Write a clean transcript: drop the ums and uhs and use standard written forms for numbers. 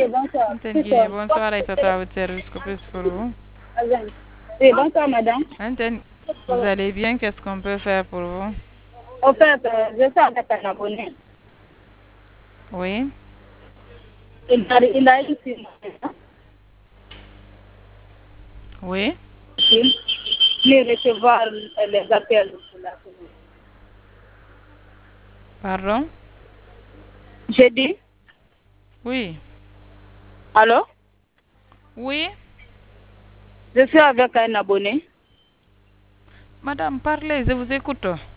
bonsoir. Antenne bonsoir Aïssata à votre service, que peut-ce pour vous? Oui, bonsoir, madame. Antenne, vous allez bien? Qu'est-ce qu'on peut faire pour vous? En fait, je suis avec un abonné. Oui, Il a eu oui, ni recevoir les appels. pardon? J'ai dit, Oui, allô? oui, Je suis avec un abonné. madame, parlez, je vous écoute.